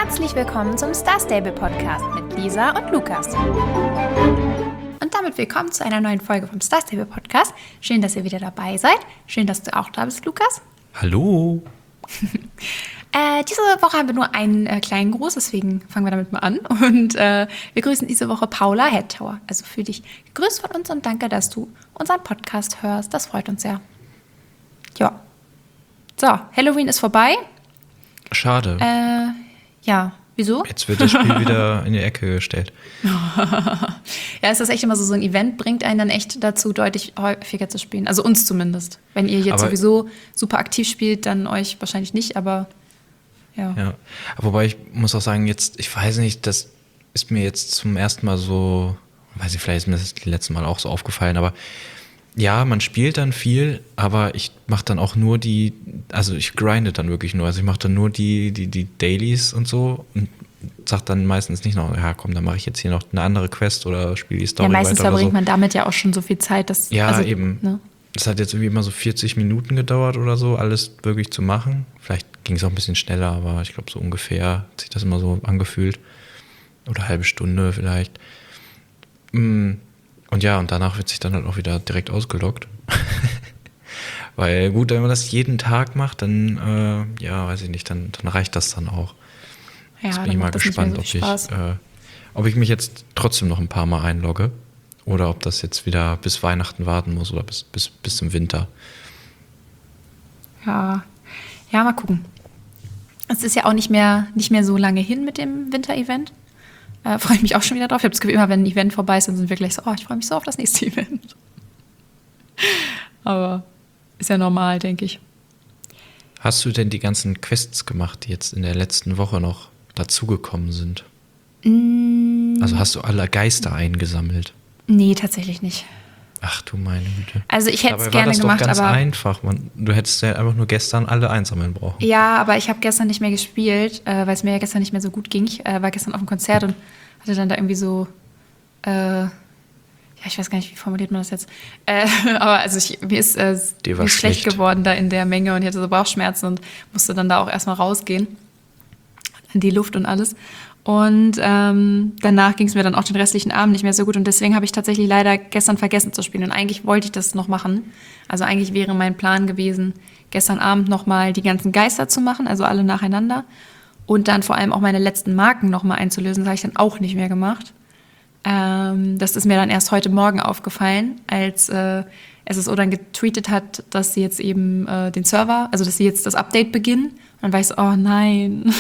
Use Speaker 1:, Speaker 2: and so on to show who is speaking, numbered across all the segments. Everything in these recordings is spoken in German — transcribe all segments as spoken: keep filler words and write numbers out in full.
Speaker 1: Herzlich willkommen zum Star Stable Podcast mit Lisa und Lukas. Und damit willkommen zu einer neuen Folge vom Star Stable Podcast. Schön, dass ihr wieder dabei seid. Schön, dass du auch da bist, Lukas.
Speaker 2: Hallo.
Speaker 1: äh, diese Woche haben wir nur einen äh, kleinen Gruß, deswegen fangen wir damit mal an. Und äh, wir grüßen diese Woche Paula Headtower. Also für dich gegrüßt von uns und danke, dass du unseren Podcast hörst. Das freut uns sehr. Ja. So, Halloween ist vorbei.
Speaker 2: Schade.
Speaker 1: Äh, ja, wieso?
Speaker 2: Jetzt wird das Spiel wieder in die Ecke gestellt.
Speaker 1: Ja, es ist echt immer so, so ein Event bringt einen dann echt dazu, deutlich häufiger zu spielen. Also uns zumindest. Wenn ihr jetzt
Speaker 2: aber
Speaker 1: sowieso super aktiv spielt, dann euch wahrscheinlich nicht, aber ja.
Speaker 2: Ja, wobei ich muss auch sagen, jetzt, ich weiß nicht, das ist mir jetzt zum ersten Mal so, weiß ich, vielleicht ist mir das die letzten Mal auch so aufgefallen, aber ja, man spielt dann viel, aber ich mache dann auch nur die, also ich grinde dann wirklich nur, also ich mache dann nur die, die, die Dailies und so und sag dann meistens nicht noch, ja komm, dann mache ich jetzt hier noch eine andere Quest oder spiele die Story
Speaker 1: Ja, meistens
Speaker 2: weiter
Speaker 1: verbringt
Speaker 2: oder so.
Speaker 1: man damit ja auch schon so viel Zeit, dass
Speaker 2: Ja,
Speaker 1: also,
Speaker 2: eben.
Speaker 1: Ne?
Speaker 2: Das hat jetzt irgendwie immer so vierzig Minuten gedauert oder so, alles wirklich zu machen. Vielleicht ging es auch ein bisschen schneller, aber ich glaube so ungefähr hat sich das immer so angefühlt. Oder eine halbe Stunde vielleicht. Und ja, und danach wird sich dann halt auch wieder direkt ausgeloggt. Weil gut, wenn man das jeden Tag macht, dann, äh, ja, weiß ich nicht, dann, dann reicht das dann auch.
Speaker 1: Ja,
Speaker 2: Jetzt bin
Speaker 1: dann
Speaker 2: ich mal
Speaker 1: macht das nicht
Speaker 2: gespannt,
Speaker 1: mehr
Speaker 2: ob
Speaker 1: so
Speaker 2: ich,
Speaker 1: Spaß.
Speaker 2: äh, ob ich mich jetzt trotzdem noch ein paar Mal einlogge. Oder ob das jetzt wieder bis Weihnachten warten muss oder bis, bis, bis zum Winter.
Speaker 1: Ja. Ja, mal gucken. Es ist ja auch nicht mehr, nicht mehr so lange hin mit dem Winter-Event. Äh, freue ich mich auch schon wieder drauf. Ich habe das Gefühl, immer wenn ein Event vorbei ist, dann sind wir gleich so, oh, ich freue mich so auf das nächste Event. Aber ist ja normal, denke ich.
Speaker 2: Hast du denn die ganzen Quests gemacht, die jetzt in der letzten Woche noch dazugekommen sind?
Speaker 1: Mm.
Speaker 2: Also hast du alle Geister eingesammelt?
Speaker 1: Nee, tatsächlich nicht.
Speaker 2: Ach du meine Güte.
Speaker 1: Also ich hätte es
Speaker 2: Dabei
Speaker 1: gerne
Speaker 2: war das
Speaker 1: gemacht,
Speaker 2: doch ganz
Speaker 1: aber
Speaker 2: einfach. Man, du hättest ja einfach nur gestern alle einsammeln brauchen.
Speaker 1: ja, aber ich habe gestern nicht mehr gespielt, äh, weil es mir ja gestern nicht mehr so gut ging. Ich äh, war gestern auf einem Konzert und hatte dann da irgendwie so, äh, ja, ich weiß gar nicht, wie formuliert man das jetzt. Äh, aber also ich, mir ist äh,
Speaker 2: Dir war
Speaker 1: mir ist schlecht
Speaker 2: schlecht.
Speaker 1: geworden da in der Menge und ich hatte so Bauchschmerzen und musste dann da auch erstmal rausgehen in die Luft und alles. Und ähm, danach ging es mir dann auch den restlichen Abend nicht mehr so gut und deswegen habe ich tatsächlich leider gestern vergessen zu spielen und eigentlich wollte ich das noch machen. Also eigentlich wäre mein Plan gewesen, gestern Abend nochmal die ganzen Geister zu machen, also alle nacheinander und dann vor allem auch meine letzten Marken nochmal einzulösen. Das habe ich dann auch nicht mehr gemacht. Ähm, das ist mir dann erst heute Morgen aufgefallen, als äh, S S O dann getweetet hat, dass sie jetzt eben äh, den Server, also dass sie jetzt das Update beginnen. Und dann war ich so, oh nein.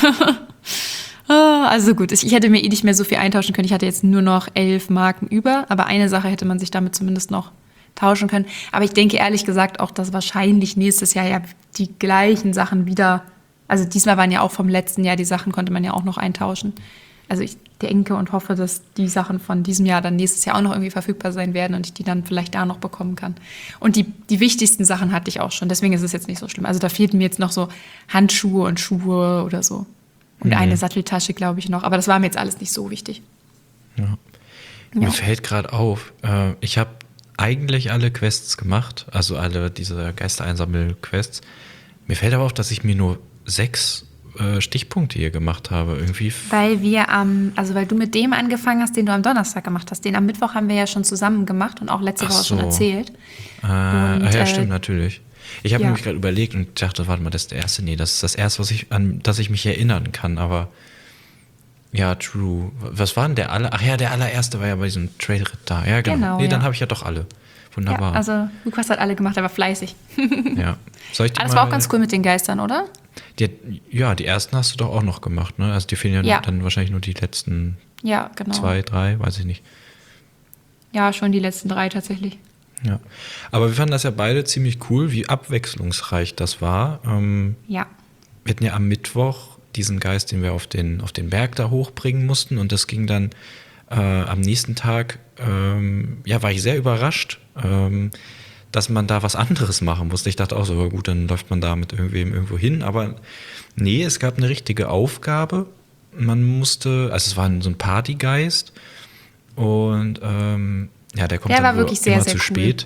Speaker 1: Also gut, ich hätte mir eh nicht mehr so viel eintauschen können. Ich hatte jetzt nur noch elf Marken über, aber eine Sache hätte man sich damit zumindest noch tauschen können. Aber ich denke ehrlich gesagt auch, dass wahrscheinlich nächstes Jahr ja die gleichen Sachen wieder, also diesmal waren ja auch vom letzten Jahr die Sachen, konnte man ja auch noch eintauschen. Also ich denke und hoffe, dass die Sachen von diesem Jahr dann nächstes Jahr auch noch irgendwie verfügbar sein werden und ich die dann vielleicht da noch bekommen kann. Und die, die wichtigsten Sachen hatte ich auch schon, deswegen ist es jetzt nicht so schlimm. Also da fehlten mir jetzt noch so Handschuhe und Schuhe oder so. Und
Speaker 2: Mhm.
Speaker 1: eine Satteltasche, glaube ich, noch. Aber das war mir jetzt alles nicht so wichtig.
Speaker 2: Ja.
Speaker 1: Ja.
Speaker 2: Mir fällt gerade auf, äh, ich habe eigentlich alle Quests gemacht, also alle diese Geistereinsammel-Quests. Mir fällt aber auf, dass ich mir nur sechs äh, Stichpunkte hier gemacht habe. Irgendwie.
Speaker 1: Weil wir am, also weil du mit dem angefangen hast, den du am Donnerstag gemacht hast. Den am Mittwoch haben wir ja schon zusammen gemacht und auch letzte
Speaker 2: Ach
Speaker 1: Woche schon
Speaker 2: so.
Speaker 1: erzählt.
Speaker 2: Äh, ah ja,
Speaker 1: äh,
Speaker 2: stimmt, natürlich. Ich habe
Speaker 1: ja.
Speaker 2: nämlich gerade überlegt und dachte, warte mal, das ist der erste. Nee, das ist das erste, was ich, an das ich mich erinnern kann, aber ja, true. Was war denn der aller? Ach ja, der allererste war ja bei diesem Trade-Ritt da. Ja, genau.
Speaker 1: Genau,
Speaker 2: nee, dann
Speaker 1: ja.
Speaker 2: habe ich ja doch alle.
Speaker 1: Ja,
Speaker 2: Wunderbar.
Speaker 1: also Lukas hat alle gemacht, er war fleißig.
Speaker 2: Ja. Soll ich die
Speaker 1: Aber das
Speaker 2: mal,
Speaker 1: war auch ganz cool mit den Geistern, oder?
Speaker 2: Die, ja, die ersten hast du doch auch noch gemacht, ne? Also die fehlen ja,
Speaker 1: Ja.
Speaker 2: dann wahrscheinlich nur die letzten
Speaker 1: Ja, genau.
Speaker 2: zwei, drei, weiß ich nicht.
Speaker 1: Ja, schon die letzten drei tatsächlich.
Speaker 2: Ja. Aber wir fanden das ja beide ziemlich cool, wie abwechslungsreich das war. Ähm,
Speaker 1: Ja.
Speaker 2: wir hatten ja am Mittwoch diesen Geist, den wir auf den, auf den Berg da hochbringen mussten und das ging dann äh, am nächsten Tag, ähm, ja, war ich sehr überrascht, ähm, dass man da was anderes machen musste. Ich dachte auch so, gut, dann läuft man da mit irgendwem irgendwo hin, aber nee, es gab eine richtige Aufgabe. Man musste, also es war so ein Partygeist und ähm, ja, der kommt
Speaker 1: Der
Speaker 2: dann
Speaker 1: war
Speaker 2: wohl
Speaker 1: wirklich sehr,
Speaker 2: immer
Speaker 1: sehr
Speaker 2: zu
Speaker 1: cool.
Speaker 2: spät.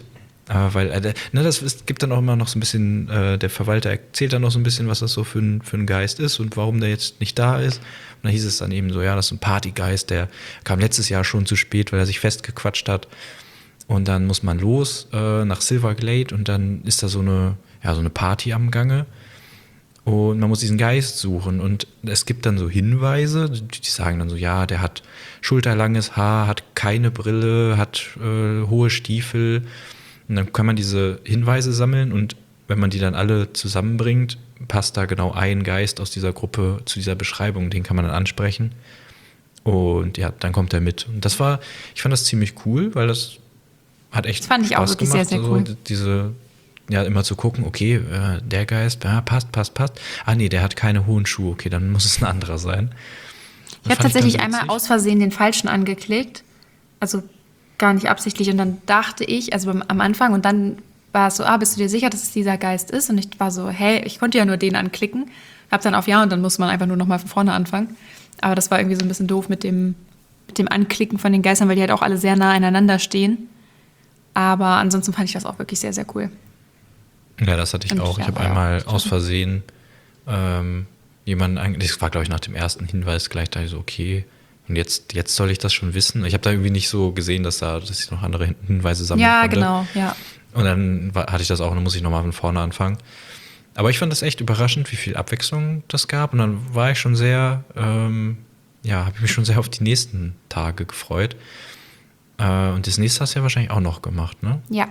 Speaker 2: Aber weil, äh, ne, das ist, gibt dann auch immer noch so ein bisschen, äh, der Verwalter erzählt dann noch so ein bisschen, was das so für ein, für ein Geist ist und warum der jetzt nicht da ist. Und dann hieß es dann eben so, ja, das ist ein Partygeist, der kam letztes Jahr schon zu spät, weil er sich festgequatscht hat. Und dann muss man los äh, nach Silverglade und dann ist da so eine, ja, so eine Party am Gange. Und man muss diesen Geist suchen. Und es gibt dann so Hinweise, die sagen dann so, ja, der hat schulterlanges Haar, hat keine Brille, hat äh, hohe Stiefel. Und dann kann man diese Hinweise sammeln und wenn man die dann alle zusammenbringt, passt da genau ein Geist aus dieser Gruppe zu dieser Beschreibung, den kann man dann ansprechen. Und ja, dann kommt er mit. Und das war, ich fand das ziemlich cool, weil das hat echt
Speaker 1: Das fand ich
Speaker 2: Spaß
Speaker 1: auch wirklich
Speaker 2: gemacht.
Speaker 1: sehr, sehr
Speaker 2: also,
Speaker 1: cool.
Speaker 2: Diese, ja, immer zu gucken, okay, äh, der Geist, ja, passt, passt, passt. Ah nee, der hat keine hohen Schuhe, okay, dann muss es ein anderer sein.
Speaker 1: Ich habe tatsächlich einmal aus Versehen den falschen angeklickt. Also gar nicht absichtlich. Und dann dachte ich, also beim, am Anfang, und dann war es so, ah, bist du dir sicher, dass es dieser Geist ist? Und ich war so, hey, ich konnte ja nur den anklicken. Hab dann auf Ja und dann muss man einfach nur nochmal von vorne anfangen. Aber das war irgendwie so ein bisschen doof mit dem, mit dem Anklicken von den Geistern, weil die halt auch alle sehr nah aneinander stehen. Aber ansonsten fand ich das auch wirklich sehr, sehr cool.
Speaker 2: Ja, das hatte ich
Speaker 1: Und
Speaker 2: auch.
Speaker 1: ja,
Speaker 2: Ich habe
Speaker 1: war ja
Speaker 2: einmal
Speaker 1: auch
Speaker 2: aus Versehen ähm, jemanden, ange- das war glaube ich nach dem ersten Hinweis gleich, da ich so, okay, und jetzt, jetzt soll ich das schon wissen. Ich habe da irgendwie nicht so gesehen, dass da, dass ich noch andere Hin- Hinweise sammeln
Speaker 1: Ja,
Speaker 2: konnte.
Speaker 1: genau, ja.
Speaker 2: Und dann war, hatte ich das auch und dann muss ich nochmal von vorne anfangen. Aber ich fand das echt überraschend, wie viel Abwechslung das gab. Und dann war ich schon sehr, ähm, ja, habe ich mich schon sehr auf die nächsten Tage gefreut. Äh, und das nächste hast du ja wahrscheinlich auch noch gemacht, ne?
Speaker 1: Ja.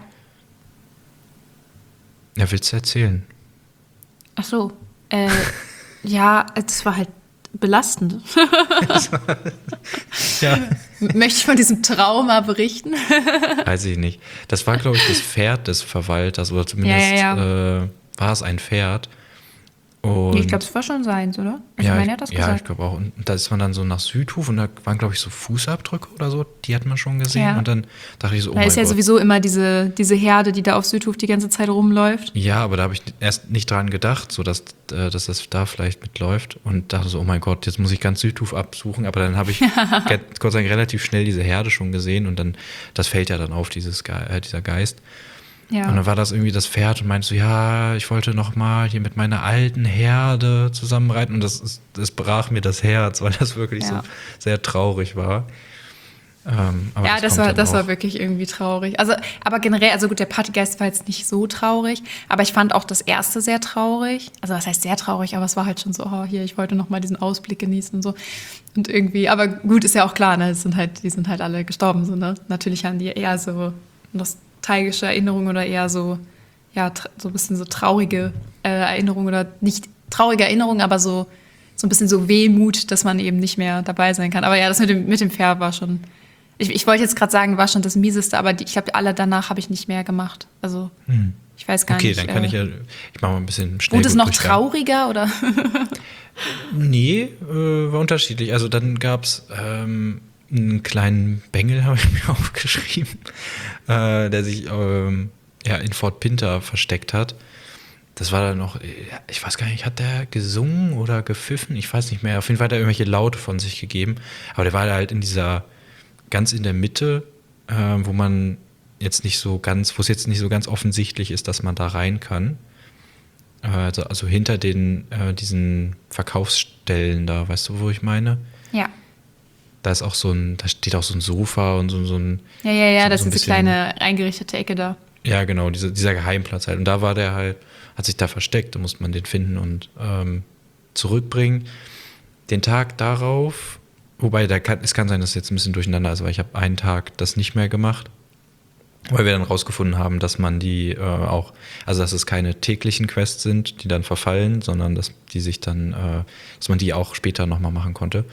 Speaker 2: Ja, willst du erzählen?
Speaker 1: Ach so. Äh, ja, es war halt belastend.
Speaker 2: Ja.
Speaker 1: Möchte ich von diesem Trauma berichten?
Speaker 2: Weiß ich nicht. Das war, glaube ich, das Pferd des Verwalters oder zumindest
Speaker 1: Ja, ja,
Speaker 2: Äh, war es ein Pferd. Und
Speaker 1: Nee, ich glaube, es war schon seins, oder? Also
Speaker 2: ja,
Speaker 1: meine
Speaker 2: ich,
Speaker 1: hat das
Speaker 2: ja,
Speaker 1: gesagt.
Speaker 2: ich glaube auch. Und da ist man dann so nach Südhof und da waren, glaube ich, so Fußabdrücke oder so. Die hat man schon gesehen.
Speaker 1: Ja.
Speaker 2: Und dann dachte ich so, oh
Speaker 1: Da
Speaker 2: mein
Speaker 1: ist ja
Speaker 2: Gott.
Speaker 1: sowieso immer diese, diese Herde, die da auf Südhof die ganze Zeit rumläuft.
Speaker 2: Ja, aber da habe ich erst nicht dran gedacht, so dass, äh, dass das da vielleicht mitläuft. Und dachte so, oh mein Gott, jetzt muss ich ganz Südhof absuchen. Aber dann habe ich ge- Gott sei Dank relativ schnell diese Herde schon gesehen. Und dann, das fällt ja dann auf, dieses Ge äh, dieser Geist.
Speaker 1: Ja.
Speaker 2: Und dann war das irgendwie das Pferd und meinte so, ja, ich wollte noch mal hier mit meiner alten Herde zusammenreiten. Und das, ist, das brach mir das Herz, weil das wirklich
Speaker 1: Ja.
Speaker 2: so sehr traurig war. Ähm, aber
Speaker 1: Ja, das,
Speaker 2: kommt
Speaker 1: war,
Speaker 2: dann
Speaker 1: das
Speaker 2: auch.
Speaker 1: war wirklich irgendwie traurig. Also, aber generell, also gut, der Partygeist war jetzt nicht so traurig, aber ich fand auch das erste sehr traurig. Also, was heißt sehr traurig, aber es war halt schon so, oh, hier, ich wollte noch mal diesen Ausblick genießen und so. Und irgendwie, aber gut, ist ja auch klar, ne, es sind halt, die sind halt alle gestorben, so, ne? Natürlich haben die eher so nostalgische Erinnerungen oder eher so, ja, tra- so ein bisschen so traurige äh, Erinnerungen oder nicht traurige Erinnerungen, aber so, so ein bisschen so Wehmut, dass man eben nicht mehr dabei sein kann. Aber ja, das mit dem, mit dem Pferd war schon. Ich, ich wollte jetzt gerade sagen, war schon das Mieseste, aber die, ich glaube, alle danach habe ich nicht mehr gemacht. Also,
Speaker 2: Hm.
Speaker 1: ich weiß gar
Speaker 2: Okay,
Speaker 1: nicht.
Speaker 2: dann kann
Speaker 1: äh,
Speaker 2: ich ja, ich mache mal ein bisschen schnell.
Speaker 1: Wurde es noch
Speaker 2: durchgang.
Speaker 1: trauriger oder?
Speaker 2: Nee, äh, war unterschiedlich. Also dann gab es ähm, einen kleinen Bengel, habe ich mir aufgeschrieben, äh, der sich ähm, ja, in Fort Pinter versteckt hat. Das war dann noch, ich weiß gar nicht, hat der gesungen oder gepfiffen? Ich weiß nicht mehr. Auf jeden Fall hat er irgendwelche Laute von sich gegeben. Aber der war halt in dieser, ganz in der Mitte, äh, wo man jetzt nicht so ganz, wo es jetzt nicht so ganz offensichtlich ist, dass man da rein kann. Äh, also, also hinter den, äh, diesen Verkaufsstellen da, weißt du, wo ich meine?
Speaker 1: Ja.
Speaker 2: Da ist auch so ein, da steht auch so ein Sofa und so, so ein.
Speaker 1: Ja, ja, ja,
Speaker 2: so,
Speaker 1: das
Speaker 2: so ein
Speaker 1: ist diese
Speaker 2: bisschen-
Speaker 1: kleine eingerichtete Ecke da.
Speaker 2: Ja, genau, diese, dieser Geheimplatz halt. Und da war der halt, hat sich da versteckt, da musste man den finden und ähm, zurückbringen. Den Tag darauf, wobei da kann, es kann sein, dass es jetzt ein bisschen durcheinander ist, weil ich habe einen Tag das nicht mehr gemacht, weil wir dann rausgefunden haben, dass man die äh, auch, also dass es keine täglichen Quests sind, die dann verfallen, sondern dass die sich dann, äh, dass man die auch später nochmal machen konnte.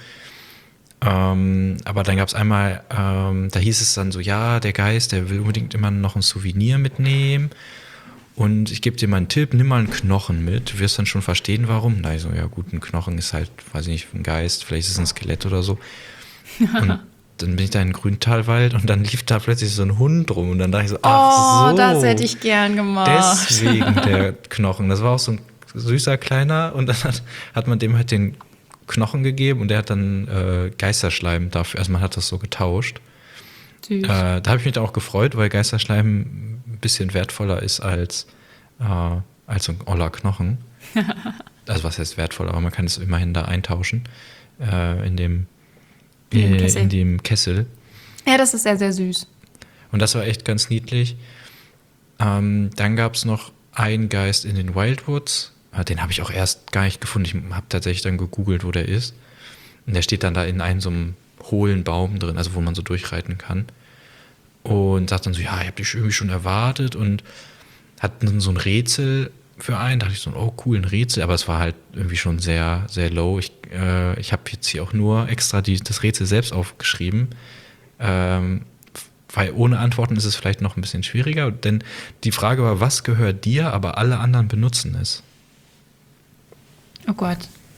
Speaker 2: Ähm, aber dann gab es einmal, ähm, da hieß es dann so, ja, der Geist, der will unbedingt immer noch ein Souvenir mitnehmen und ich gebe dir mal einen Tipp, nimm mal einen Knochen mit, du wirst dann schon verstehen, warum. Na, ich so, ja gut, ein Knochen ist halt, weiß ich nicht, ein Geist, vielleicht ist es ein Skelett oder so. Und dann bin ich da in den Grüntalwald und dann lief da plötzlich so ein Hund rum und dann dachte ich so, ach
Speaker 1: Oh,
Speaker 2: so,
Speaker 1: das hätte ich gern gemacht.
Speaker 2: deswegen der Knochen. Das war auch so ein süßer Kleiner und dann hat, hat man dem halt den Knochen gegeben und der hat dann äh, Geisterschleim dafür, also man hat das so getauscht.
Speaker 1: Süß.
Speaker 2: Äh, da habe ich mich dann auch gefreut, weil Geisterschleim bisschen wertvoller ist als, äh, als so ein oller Knochen. Also was heißt wertvoll, aber man kann es immerhin da eintauschen äh, in, dem,
Speaker 1: In dem
Speaker 2: äh,
Speaker 1: Kessel.
Speaker 2: in dem Kessel.
Speaker 1: Ja, das ist sehr, sehr süß.
Speaker 2: Und das war echt ganz niedlich. Ähm, dann gab es noch einen Geist in den Wildwoods. Ah, den habe ich auch erst gar nicht gefunden. Ich habe tatsächlich dann gegoogelt, wo der ist. Und der steht dann da in einem so einem hohlen Baum drin, also wo man so durchreiten kann. Und sagt dann so, ja, ich habe dich irgendwie schon erwartet und hat dann so ein Rätsel für einen. Da dachte ich so, oh cool, ein Rätsel. Aber es war halt irgendwie schon sehr, sehr low. Ich, äh, ich habe jetzt hier auch nur extra die, das Rätsel selbst aufgeschrieben. Ähm, weil ohne Antworten ist es vielleicht noch ein bisschen schwieriger. Denn die Frage war, was gehört dir, aber alle anderen benutzen es?
Speaker 1: Oh Gott.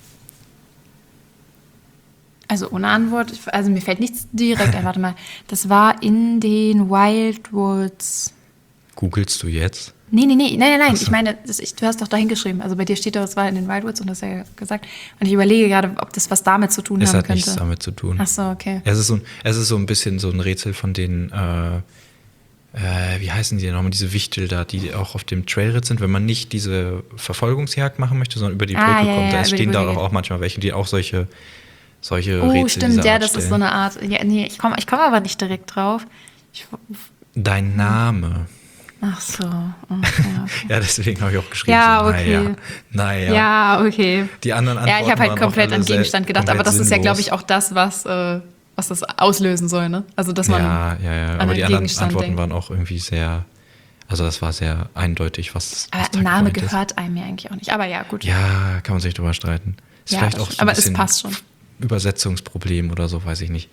Speaker 1: Also ohne Antwort, also mir fällt nichts direkt ein. Warte mal, das war in den Wildwoods.
Speaker 2: Googlest du jetzt?
Speaker 1: Nee, nee, nee, nein, nein, nein.
Speaker 2: Ach so.
Speaker 1: Ich meine, das, ich, du hast doch da hingeschrieben. Also bei dir steht doch, es war in den Wildwoods und das hast ja gesagt. Und ich überlege gerade, ob das was damit zu tun
Speaker 2: Es
Speaker 1: haben
Speaker 2: hat
Speaker 1: könnte.
Speaker 2: nichts damit zu tun.
Speaker 1: Ach so, okay.
Speaker 2: Es ist so, ein, es ist so ein bisschen so ein Rätsel von den, äh, äh, wie heißen die denn nochmal, diese Wichtel da, die auch auf dem Trailritt sind, wenn man nicht diese Verfolgungsjagd machen möchte, sondern über die Brücke
Speaker 1: Ah, ja,
Speaker 2: kommt.
Speaker 1: ja,
Speaker 2: Da
Speaker 1: über die
Speaker 2: stehen da
Speaker 1: Brücke
Speaker 2: doch auch manchmal welche, die auch solche, solche
Speaker 1: Oh,
Speaker 2: Rätsel
Speaker 1: stimmt,
Speaker 2: dieser
Speaker 1: ja,
Speaker 2: Art
Speaker 1: das ist
Speaker 2: stellen.
Speaker 1: so eine Art. Ja, nee, ich komme ich komm aber nicht direkt drauf. Ich,
Speaker 2: Dein Name.
Speaker 1: ach so, okay, okay.
Speaker 2: Ja, deswegen habe ich auch geschrieben.
Speaker 1: Ja,
Speaker 2: so,
Speaker 1: okay.
Speaker 2: Naja, naja.
Speaker 1: Ja, okay.
Speaker 2: Die anderen Antworten
Speaker 1: Ja, ich habe halt
Speaker 2: waren
Speaker 1: komplett
Speaker 2: auch alle
Speaker 1: an
Speaker 2: sehr-
Speaker 1: Gegenstand gedacht, aber
Speaker 2: komplett
Speaker 1: das ist ja, glaube
Speaker 2: sinnlos.
Speaker 1: ich, auch das, was, äh, was das auslösen soll, ne? Also, dass man
Speaker 2: Ja, ja, ja.
Speaker 1: an
Speaker 2: Aber
Speaker 1: den
Speaker 2: die anderen
Speaker 1: Gegenstand
Speaker 2: Antworten
Speaker 1: denkt.
Speaker 2: waren auch irgendwie sehr, also das war sehr eindeutig, was das was
Speaker 1: Aber
Speaker 2: da
Speaker 1: ein Name
Speaker 2: gemeint ist.
Speaker 1: gehört einem ja eigentlich auch nicht. Aber ja, gut.
Speaker 2: Ja, kann man sich drüber streiten. Ist
Speaker 1: Ja,
Speaker 2: vielleicht
Speaker 1: das
Speaker 2: auch
Speaker 1: stimmt.
Speaker 2: so ein
Speaker 1: Aber es
Speaker 2: bisschen
Speaker 1: passt schon.
Speaker 2: Übersetzungsproblem oder so, weiß ich nicht.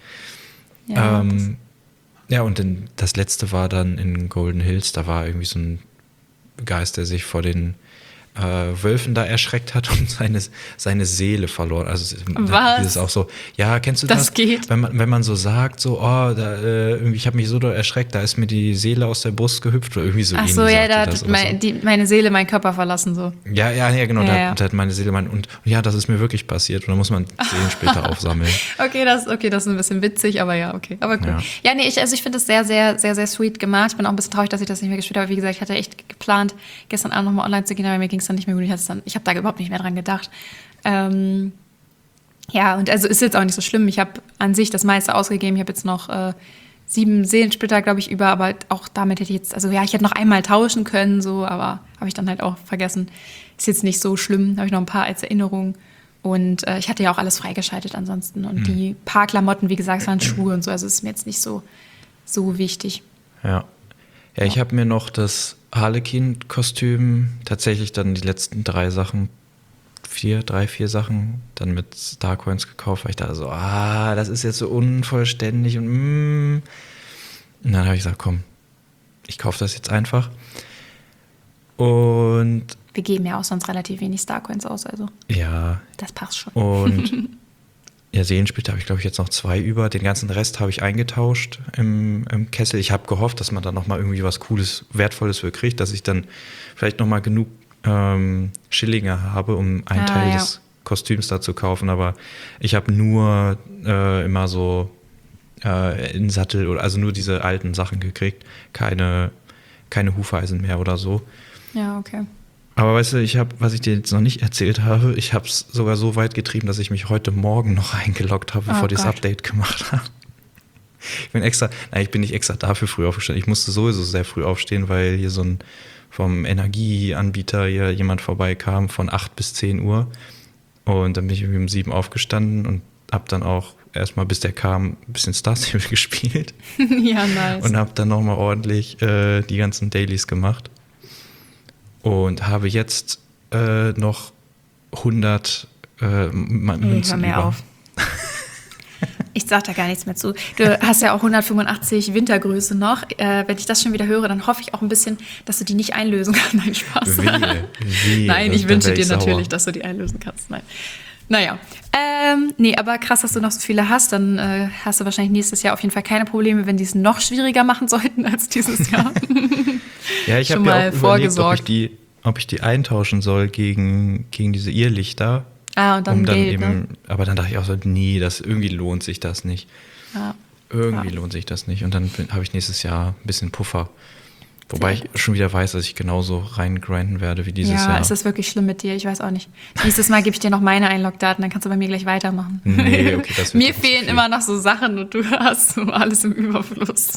Speaker 1: Ja,
Speaker 2: ähm, ja, und dann, das letzte war dann in Golden Hills, da war irgendwie so ein Geist, der sich vor den äh, Wölfen da erschreckt hat und seine, seine Seele verloren. Also
Speaker 1: Was?
Speaker 2: dieses auch so, ja, kennst du das?
Speaker 1: Das geht?
Speaker 2: Wenn man, wenn man so sagt, so, oh, da, äh, irgendwie, ich habe mich so doll erschreckt, da ist mir die Seele aus der Brust gehüpft oder irgendwie so
Speaker 1: Ach
Speaker 2: ähnlich
Speaker 1: so, ja,
Speaker 2: sagt
Speaker 1: da
Speaker 2: die
Speaker 1: hat
Speaker 2: das oder
Speaker 1: mein,
Speaker 2: so.
Speaker 1: die, meine Seele meinen Körper verlassen, so.
Speaker 2: Ja, ja, ja, genau,
Speaker 1: Ja,
Speaker 2: da,
Speaker 1: ja.
Speaker 2: hat- da hat meine Seele mein, und ja, das ist mir wirklich passiert und dann muss man Seelen später aufsammeln.
Speaker 1: Okay, das, okay, das ist ein bisschen witzig, aber ja, okay. Aber cool.
Speaker 2: Ja.
Speaker 1: Ja, nee, ich, also ich finde das sehr, sehr, sehr, sehr sweet gemacht. Ich bin auch ein bisschen traurig, dass ich das nicht mehr gespielt habe. Wie gesagt, ich hatte echt geplant, gestern Abend nochmal online zu gehen, aber mir ging es dann nicht mehr gut. Ich, hatte es dann- ich habe da überhaupt nicht mehr dran gedacht. Ähm, ja, und also ist jetzt auch nicht so schlimm. Ich habe an sich das meiste ausgegeben. Ich habe jetzt noch äh, sieben Seelensplitter, glaube ich, über, aber auch damit hätte ich jetzt, also ja, ich hätte noch einmal tauschen können, so, aber habe ich dann halt auch vergessen. Ist jetzt nicht so schlimm. Habe ich noch ein paar als Erinnerung. Und äh, ich hatte ja auch alles freigeschaltet ansonsten. Und die paar Klamotten, wie gesagt, es waren Schuhe und so, also ist mir jetzt nicht so, so wichtig.
Speaker 2: Ja. Ja, ich habe mir noch das Harlequin-Kostüm, tatsächlich dann die letzten drei Sachen, vier, drei, vier Sachen, dann mit Starcoins gekauft, weil ich dachte so, ah, das ist jetzt so unvollständig und mm. Und dann habe ich gesagt, komm, ich kaufe das jetzt einfach. Und
Speaker 1: Wir geben ja auch sonst relativ wenig Starcoins aus, also
Speaker 2: ja,
Speaker 1: das passt schon.
Speaker 2: und ja, Seelensplitter habe ich, glaube ich, jetzt noch zwei über. Den ganzen Rest habe ich eingetauscht im, im Kessel. Ich habe gehofft, dass man da nochmal irgendwie was Cooles, Wertvolles für kriegt, dass ich dann vielleicht nochmal genug ähm, Schillinge habe, um einen
Speaker 1: Ah,
Speaker 2: Teil
Speaker 1: ja.
Speaker 2: des Kostüms da zu kaufen. Aber ich habe nur äh, immer so äh, in Sattel oder also nur diese alten Sachen gekriegt. Keine, keine Hufeisen mehr oder so.
Speaker 1: Ja, okay.
Speaker 2: Aber weißt du, ich habe, was ich dir jetzt noch nicht erzählt habe, ich habe es sogar so weit getrieben, dass ich mich heute Morgen noch eingeloggt habe, bevor
Speaker 1: Oh
Speaker 2: ich das
Speaker 1: Gott.
Speaker 2: Update gemacht habe. Ich bin extra, nein, ich bin nicht extra dafür früh aufgestanden. Ich musste sowieso sehr früh aufstehen, weil hier so ein vom Energieanbieter hier jemand vorbeikam von acht bis zehn Uhr. Und dann bin ich irgendwie um sieben aufgestanden und habe dann auch erstmal, bis der kam, ein bisschen Star Stable gespielt.
Speaker 1: Ja, nice.
Speaker 2: Und habe dann nochmal ordentlich äh, die ganzen Dailies gemacht. Und habe jetzt äh, noch hundert äh, M-
Speaker 1: Nee, hör
Speaker 2: Münzen
Speaker 1: mir
Speaker 2: über.
Speaker 1: auf. Ich sag da gar nichts mehr zu. Du hast ja auch hundertfünfundachtzig Wintergröße noch. Äh, wenn ich das schon wieder höre, dann hoffe ich auch ein bisschen, dass du die nicht einlösen kannst. Nein, Spaß.
Speaker 2: Wehe, wehe,
Speaker 1: Nein, ich
Speaker 2: dann
Speaker 1: wünsche
Speaker 2: wär
Speaker 1: dir
Speaker 2: ich sauer.
Speaker 1: natürlich, dass du die einlösen kannst. Nein. Naja. Ähm, nee, aber krass, dass du noch so viele hast. Dann äh, hast du wahrscheinlich nächstes Jahr auf jeden Fall keine Probleme, wenn die es noch schwieriger machen sollten als dieses Jahr.
Speaker 2: Ja, ich
Speaker 1: schon
Speaker 2: habe ja
Speaker 1: mal
Speaker 2: auch überlegt, ob ich,
Speaker 1: vorgesorgt.
Speaker 2: die, ob ich die eintauschen soll gegen, gegen diese Irrlichter.
Speaker 1: Ah, und dann,
Speaker 2: um dann
Speaker 1: Geld,
Speaker 2: eben,
Speaker 1: ne?
Speaker 2: Aber dann dachte ich auch so, nee, das, irgendwie lohnt sich das nicht.
Speaker 1: Ja.
Speaker 2: Irgendwie
Speaker 1: Ja.
Speaker 2: lohnt sich das nicht. Und dann bin- habe ich nächstes Jahr ein bisschen Puffer. Wobei ich schon wieder weiß, dass ich genauso reingrinden werde wie dieses
Speaker 1: ja,
Speaker 2: Jahr.
Speaker 1: Ja, es ist wirklich schlimm mit dir. Ich weiß auch nicht. Nächstes Mal gebe ich dir noch meine Einlogdaten, dann kannst du bei mir gleich weitermachen.
Speaker 2: Nee, okay, das wird
Speaker 1: Mir
Speaker 2: doch zu
Speaker 1: fehlen
Speaker 2: viel.
Speaker 1: immer noch so Sachen und du hast so alles im Überfluss.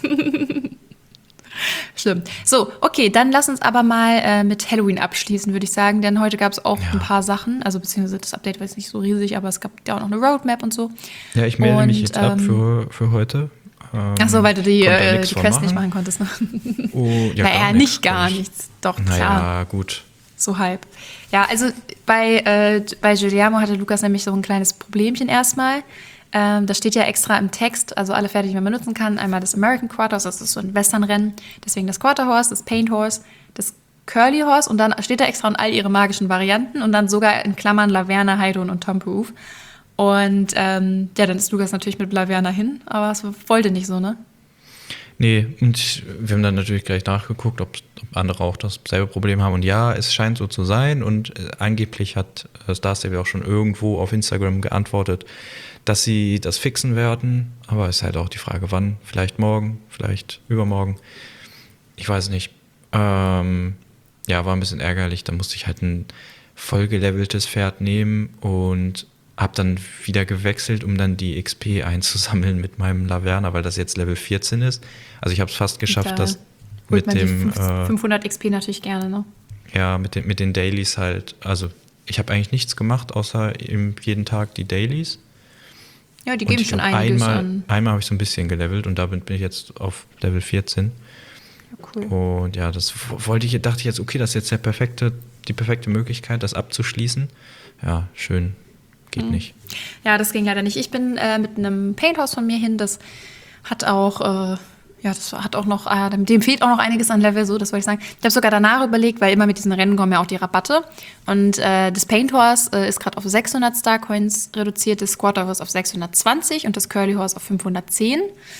Speaker 1: Schlimm. So, okay, dann lass uns aber mal äh, mit Halloween abschließen, würde ich sagen. Denn heute gab es auch
Speaker 2: Ja.
Speaker 1: ein paar Sachen. Also beziehungsweise das Update war jetzt nicht so riesig, aber es gab ja auch noch eine Roadmap und so.
Speaker 2: Ja, ich melde
Speaker 1: und,
Speaker 2: mich jetzt
Speaker 1: ähm,
Speaker 2: ab für, für heute. Ähm,
Speaker 1: Ach so, weil du die,
Speaker 2: konnte da
Speaker 1: äh,
Speaker 2: nix
Speaker 1: die
Speaker 2: von
Speaker 1: Quest nicht machen konntest. Ne?
Speaker 2: Oh, ja,
Speaker 1: naja,
Speaker 2: gar
Speaker 1: nicht
Speaker 2: nix,
Speaker 1: gar
Speaker 2: glaub ich.
Speaker 1: nichts. Doch, klar.
Speaker 2: Naja, gut.
Speaker 1: So halb. Ja, also bei, äh, bei Giuliano hatte Lukas nämlich so ein kleines Problemchen erstmal. Ähm, das steht ja extra im Text, also alle Pferde, die man benutzen kann. Einmal das American Quarter Horse, das ist so ein Westernrennen. Deswegen das Quarter Horse, das Paint Horse, das Curly Horse. Und dann steht da extra in all ihre magischen Varianten. Und dann sogar in Klammern Laverna, Heidrun und Tom Proof. Und ähm, ja, dann ist Lukas natürlich mit Laverna hin. Aber es wollte nicht so, ne?
Speaker 2: Nee, und ich, wir haben dann natürlich gleich nachgeguckt, ob, ob andere auch dasselbe Problem haben. Und ja, es scheint so zu sein. Und äh, angeblich hat äh, Star Stable auch schon irgendwo auf Instagram geantwortet, dass sie das fixen werden. Aber es ist halt auch die Frage, wann. Vielleicht morgen, vielleicht übermorgen. Ich weiß nicht. Ähm, ja, war ein bisschen ärgerlich. Da musste ich halt ein vollgeleveltes Pferd nehmen und habe dann wieder gewechselt, um dann die X P einzusammeln mit meinem Laverna, weil das jetzt Level vierzehn ist. Also ich habe es fast geschafft,
Speaker 1: Da
Speaker 2: dass
Speaker 1: holt
Speaker 2: mit
Speaker 1: man die
Speaker 2: dem
Speaker 1: fünf-
Speaker 2: äh,
Speaker 1: fünfhundert X P natürlich gerne, ne?
Speaker 2: ja mit den mit den Dailies halt. Also ich habe eigentlich nichts gemacht, außer eben jeden Tag die Dailies.
Speaker 1: Ja, die
Speaker 2: Und
Speaker 1: geben
Speaker 2: ich
Speaker 1: schon
Speaker 2: glaub,
Speaker 1: einiges
Speaker 2: einmal,
Speaker 1: an.
Speaker 2: einmal habe ich so ein bisschen gelevelt und da bin, bin ich jetzt auf Level vierzehn.
Speaker 1: Ja, cool.
Speaker 2: Und ja, das wollte ich, dachte ich jetzt, okay, das ist jetzt der perfekte, die perfekte Möglichkeit, das abzuschließen. Ja, schön. Geht nicht.
Speaker 1: Ja, das ging leider nicht. Ich bin äh, mit einem Painthouse von mir hin. Das hat auch, äh, ja, das hat auch noch, äh, dem fehlt auch noch einiges an Level, so, das wollte ich sagen. Ich habe sogar danach überlegt, weil immer mit diesen Rennen kommen ja auch die Rabatte. Und äh, das Painthorse äh, ist gerade auf sechshundert Starcoins reduziert, das Quarter Horse auf sechshundertzwanzig und das Curly Horse auf fünfhundertzehn.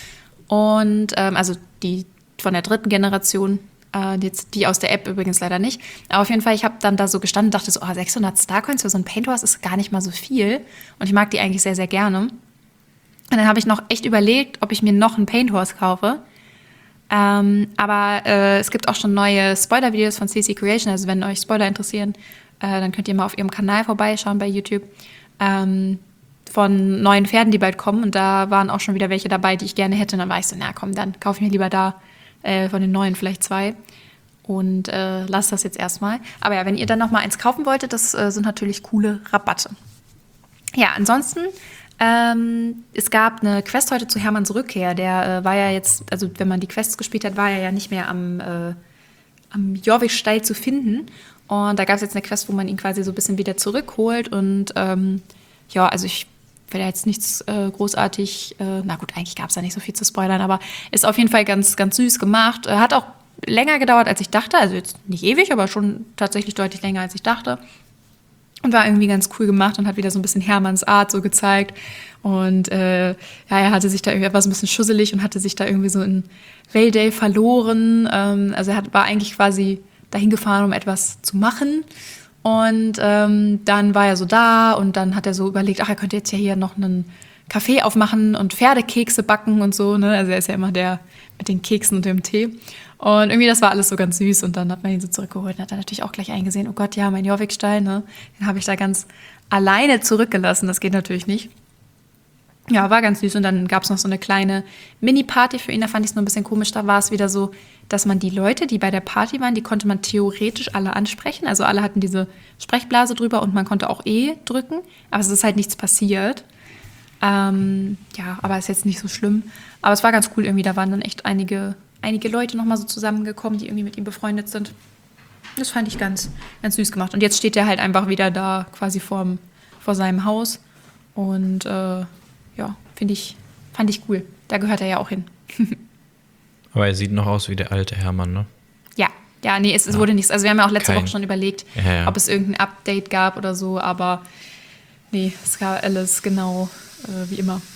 Speaker 1: Und ähm, also die von der dritten Generation. Uh, jetzt die aus der App übrigens leider nicht. Aber auf jeden Fall, ich habe dann da so gestanden und dachte so, oh, sechshundert Starcoins für so ein Painthorse ist gar nicht mal so viel. Und ich mag die eigentlich sehr, sehr gerne. Und dann habe ich noch echt überlegt, ob ich mir noch ein Painthorse kaufe. Ähm, aber äh, es gibt auch schon neue Spoiler-Videos von C C Creation. Also wenn euch Spoiler interessieren, äh, dann könnt ihr mal auf ihrem Kanal vorbeischauen bei YouTube. Ähm, von neuen Pferden, die bald kommen. Und da waren auch schon wieder welche dabei, die ich gerne hätte. Und dann war ich so, na komm, dann kaufe ich mir lieber da von den neuen vielleicht zwei und äh, lasst das jetzt erstmal. Aber ja, wenn ihr dann noch mal eins kaufen wolltet, das äh, sind natürlich coole Rabatte. Ja, ansonsten, ähm, es gab eine Quest heute zu Hermanns Rückkehr. Der äh, war ja jetzt, also wenn man die Quests gespielt hat, war er ja nicht mehr am, äh, am Jorvik-Stall zu finden. Und da gab es jetzt eine Quest, wo man ihn quasi so ein bisschen wieder zurückholt. Und ähm, ja, also ich will ja jetzt nichts äh, großartig, äh, na gut, eigentlich gab es da nicht so viel zu spoilern, aber ist auf jeden Fall ganz, ganz süß gemacht. Äh, hat auch länger gedauert, als ich dachte. Also jetzt nicht ewig, aber schon tatsächlich deutlich länger, als ich dachte. Und war irgendwie ganz cool gemacht und hat wieder so ein bisschen Hermanns Art so gezeigt. Und äh, ja, er hatte sich da irgendwie, er war so ein bisschen schusselig und hatte sich da irgendwie so in Valdale verloren. Ähm, also er hat, war eigentlich quasi dahin gefahren, um etwas zu machen. Und ähm, dann war er so da und dann hat er so überlegt, ach, er könnte jetzt ja hier noch einen Kaffee aufmachen und Pferdekekse backen und so, ne? Also er ist ja immer der mit den Keksen und dem Tee. Und irgendwie, das war alles so ganz süß. Und dann hat man ihn so zurückgeholt und hat dann natürlich auch gleich eingesehen, oh Gott, ja, mein Jorvik-Stall, ne? Den habe ich da ganz alleine zurückgelassen. Das geht natürlich nicht. Ja, war ganz süß. Und dann gab es noch so eine kleine Mini-Party für ihn. Da fand ich es nur ein bisschen komisch. Da war es wieder so, dass man die Leute, die bei der Party waren, die konnte man theoretisch alle ansprechen. Also alle hatten diese Sprechblase drüber und man konnte auch E drücken. Aber es ist halt nichts passiert. Ähm, ja, aber ist jetzt nicht so schlimm. Aber es war ganz cool irgendwie. Da waren dann echt einige, einige Leute nochmal so zusammengekommen, die irgendwie mit ihm befreundet sind. Das fand ich ganz, ganz süß gemacht. Und jetzt steht er halt einfach wieder da quasi vorm, vor seinem Haus. Und äh, ja, finde ich, fand ich cool. Da gehört er ja auch hin.
Speaker 2: Aber er sieht noch aus wie der alte Hermann, ne?
Speaker 1: Ja, ja, nee, es, es
Speaker 2: Ja.
Speaker 1: wurde nichts. Also wir haben ja auch letzte
Speaker 2: Kein-
Speaker 1: Woche schon überlegt,
Speaker 2: Ja, ja.
Speaker 1: ob es irgendein Update gab oder so, aber nee, es gab alles genau äh, wie immer.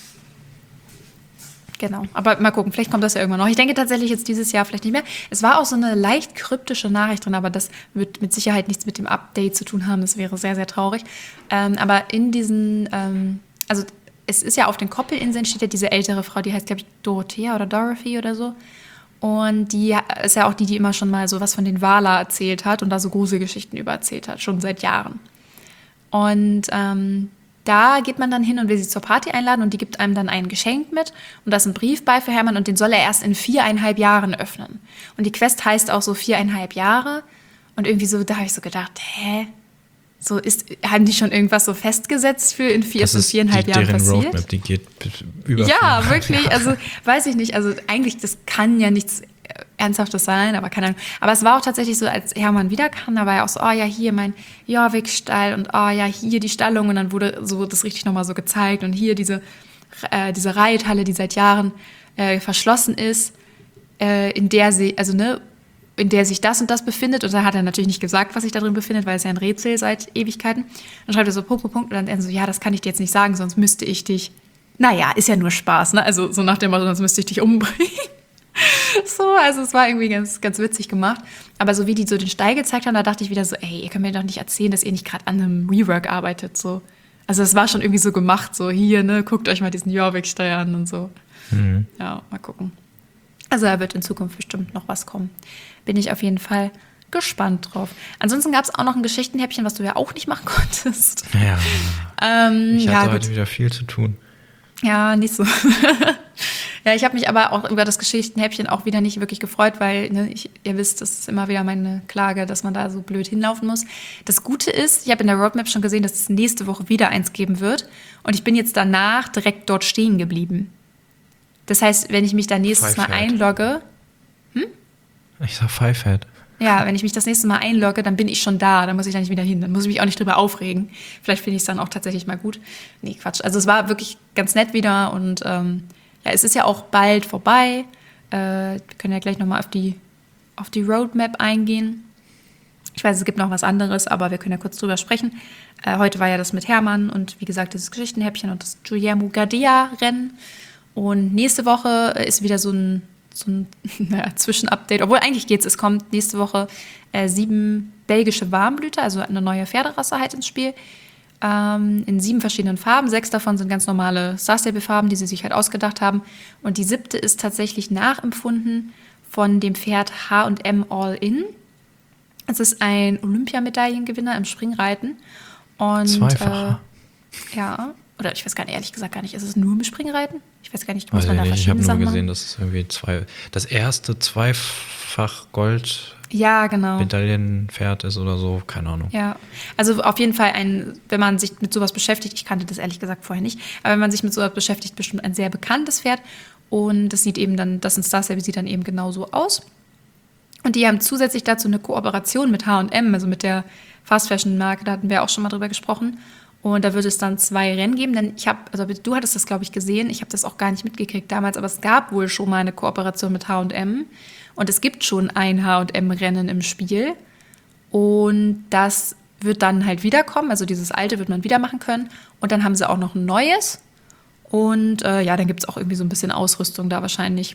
Speaker 1: Genau, aber mal gucken, vielleicht kommt das ja irgendwann noch. Ich denke tatsächlich jetzt dieses Jahr vielleicht nicht mehr. Es war auch so eine leicht kryptische Nachricht drin, aber das wird mit Sicherheit nichts mit dem Update zu tun haben. Das wäre sehr, sehr traurig. Ähm, aber in diesen, ähm, also es ist ja auf den Koppelinseln steht ja diese ältere Frau, die heißt, glaube ich, Dorothea oder Dorothy oder so. Und die ist ja auch die, die immer schon mal so was von den Wala erzählt hat und da so Gruselgeschichten über erzählt hat, schon seit Jahren. Und ähm, da geht man dann hin und will sie zur Party einladen und die gibt einem dann ein Geschenk mit und da ist ein Brief bei für Hermann und den soll er erst in viereinhalb Jahren öffnen. Und die Quest heißt auch so viereinhalb Jahre und irgendwie so, da habe ich so gedacht, hä? So ist, haben die schon irgendwas so festgesetzt für in vier,
Speaker 2: das
Speaker 1: in viereinhalb
Speaker 2: die,
Speaker 1: Jahren
Speaker 2: deren
Speaker 1: passiert?
Speaker 2: Roadmap, die geht über
Speaker 1: Ja, wirklich,
Speaker 2: Jahre.
Speaker 1: also weiß ich nicht, also eigentlich, das kann ja nichts Ernsthaftes sein, aber keine Ahnung. Aber es war auch tatsächlich so, als Hermann wiederkam, da war ja auch so, oh ja, hier mein Jorvik-Stall und oh ja, hier die Stallung und dann wurde so das richtig nochmal so gezeigt und hier diese, äh, diese Reithalle, die seit Jahren äh, verschlossen ist, äh, in der sie, also ne, in der sich das und das befindet und da hat er natürlich nicht gesagt, was sich da drin befindet, weil es ja ein Rätsel seit Ewigkeiten. Dann schreibt er so Punkt, Punkt, Punkt und dann er so, ja, das kann ich dir jetzt nicht sagen, sonst müsste ich dich, naja, ist ja nur Spaß, ne, also so nach dem Motto, sonst müsste ich dich umbringen. So, also es war irgendwie ganz, ganz witzig gemacht. Aber so wie die so den Stall gezeigt haben, da dachte ich wieder so, ey, ihr könnt mir doch nicht erzählen, dass ihr nicht gerade an einem Rework arbeitet. So. Also es war schon irgendwie so gemacht, so hier, ne, guckt euch mal diesen Jorvik-Stall an und so. Mhm. Ja, mal gucken. Also da wird in Zukunft bestimmt noch was kommen. Bin ich auf jeden Fall gespannt drauf. Ansonsten gab es auch noch ein Geschichtenhäppchen, was du ja auch nicht machen konntest.
Speaker 2: Ja,
Speaker 1: ähm,
Speaker 2: ich hatte
Speaker 1: ja,
Speaker 2: heute
Speaker 1: gut.
Speaker 2: wieder viel zu tun.
Speaker 1: Ja, nicht so. Ja, ich habe mich aber auch über das Geschichtenhäppchen auch wieder nicht wirklich gefreut, weil, ne, ich, ihr wisst, das ist immer wieder meine Klage, dass man da so blöd hinlaufen muss. Das Gute ist, ich habe in der Roadmap schon gesehen, dass es nächste Woche wieder eins geben wird. Und ich bin jetzt danach direkt dort stehen geblieben. Das heißt, wenn ich mich da nächstes Mal einlogge... Hm?
Speaker 2: Ich sag Fivehead.
Speaker 1: Ja, wenn ich mich das nächste Mal einlogge, dann bin ich schon da. Dann muss ich da nicht wieder hin. Dann muss ich mich auch nicht drüber aufregen. Vielleicht finde ich es dann auch tatsächlich mal gut. Nee, Quatsch. Also es war wirklich ganz nett wieder. Und ähm, ja, es ist ja auch bald vorbei. Äh, wir können ja gleich nochmal auf die, auf die Roadmap eingehen. Ich weiß, es gibt noch was anderes, aber wir können ja kurz drüber sprechen. Äh, heute war ja das mit Hermann und wie gesagt, dieses Geschichtenhäppchen und das Guillermo Gardea-Rennen. Und nächste Woche ist wieder so ein so ein naja, Zwischenupdate, obwohl eigentlich geht's, es kommt nächste Woche äh, sieben belgische Warmblüter, also eine neue Pferderasse halt ins Spiel, ähm, in sieben verschiedenen Farben. Sechs davon sind ganz normale Star Stable-Farben, die sie sich halt ausgedacht haben. Und die siebte ist tatsächlich nachempfunden von dem Pferd H und M All-In. Es ist ein Olympiamedaillengewinner im Springreiten. Und,
Speaker 2: Zweifacher.
Speaker 1: Äh, ja, oder ich weiß gar nicht, ehrlich gesagt gar nicht, ist es nur im Springreiten? Ich weiß gar nicht, muss
Speaker 2: Also
Speaker 1: man da
Speaker 2: nicht, ich habe
Speaker 1: verschiedene
Speaker 2: nur
Speaker 1: Sachen
Speaker 2: gesehen,
Speaker 1: machen?
Speaker 2: dass es irgendwie zwei, das erste zweifach Gold
Speaker 1: Ja, genau.
Speaker 2: Medaillenpferd ist oder so, keine Ahnung.
Speaker 1: Ja, also auf jeden Fall ein, wenn man sich mit sowas beschäftigt, ich kannte das ehrlich gesagt vorher nicht, aber wenn man sich mit sowas beschäftigt, bestimmt ein sehr bekanntes Pferd und das sieht eben dann, das in Star Stable sieht dann eben genauso aus. Und die haben zusätzlich dazu eine Kooperation mit H und M, also mit der Fast Fashion Marke, da hatten wir auch schon mal drüber gesprochen. Und da wird es dann zwei Rennen geben, denn ich habe, also du hattest das, glaube ich, gesehen, ich habe das auch gar nicht mitgekriegt damals, aber es gab wohl schon mal eine Kooperation mit H und M und es gibt schon ein H und M-Rennen im Spiel und das wird dann halt wiederkommen, also dieses alte wird man wieder machen können und dann haben sie auch noch ein neues und äh, ja, dann gibt es auch irgendwie so ein bisschen Ausrüstung da wahrscheinlich,